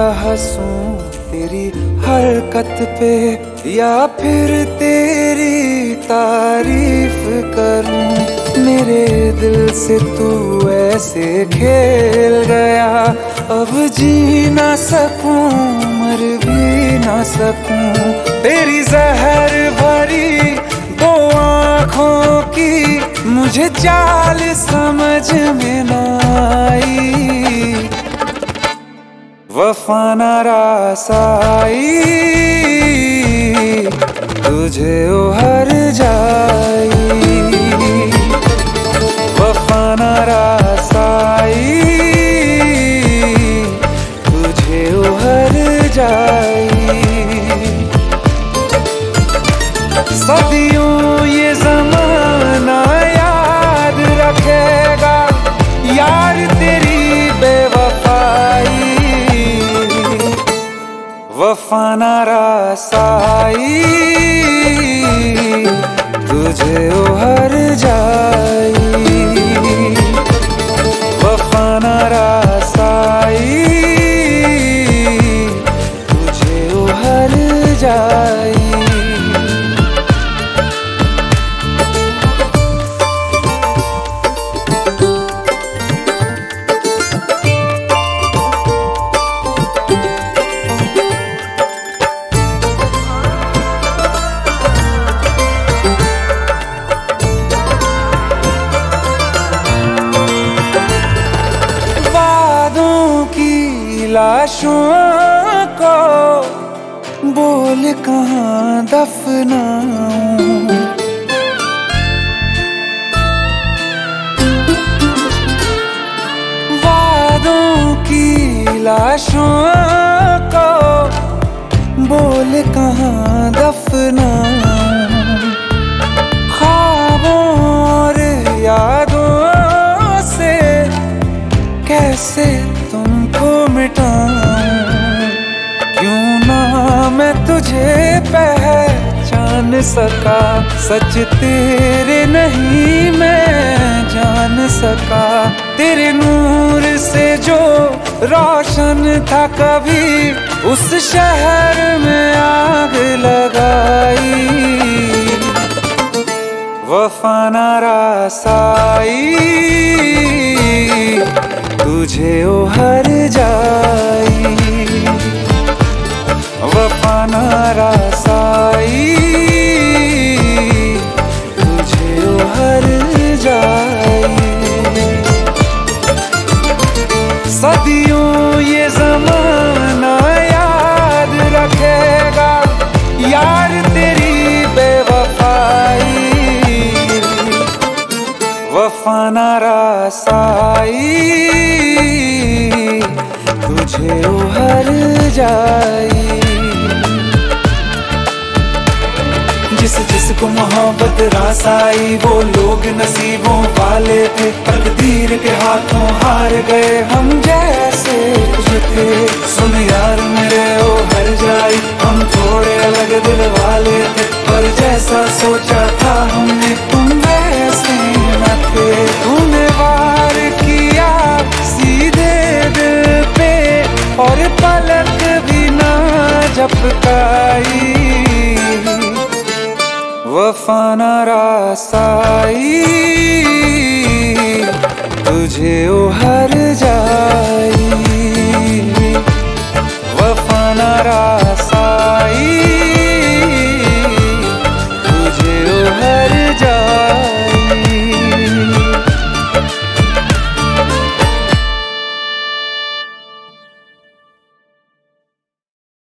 या हंसूं तेरी हरकत पे, या फिर तेरी तारीफ करूं। मेरे दिल से तू ऐसे खेल गया, अब जी ना सकूं मर भी ना सकूं। तेरी जहर भरी दो आँखों की मुझे चाल समझ में ना आई। वफा ना रास आई, तुझे उहर जाई। वफा ना रास आई, तुझे उहर जाई। सदियों ये ज़माना याद रखेगा यार तेरी बेवफाई। वफा ना रास आई, तुझे उहर जाई। वफा ना रास आई, तुझे उहर जाई। लाशों को बोल कहाँ दफनाऊं, वादों की लाशों को बोल कहाँ दफनाऊं। ख्वाबों और यादों से कैसे तुमको मिटाऊं। क्यों ना मैं तुझे पहचान सका, सच तेरे नहीं मैं जान सका। तेरे नूर से जो रोशन था कभी, उस शहर में आग लगाई। वफा ना रास आई, तुझे उहर जाई। वफा ना रास आई, तुझे उहर जाई। सदियों ये ज़माना याद रखेगा यार तेरी बेवफाई। वफा ना रास आई, तुझे उहर जाई। जिसको मोहब्बत रास आई, वो लोग नसीबों वाले थे। तकदीर के हाथों हार गए हम जैसे जो थे। सुन यार मेरे उहर जाई, हम थोड़े अलग दिल वाले थे, पर जैसा सोचा था हमने तुम वैसे न थे। तूने वार किया सीधे दिल पे, और पलक भी ना झपकाई। वफा ना रास आई, तुझे उहर जाई। वफा ना रास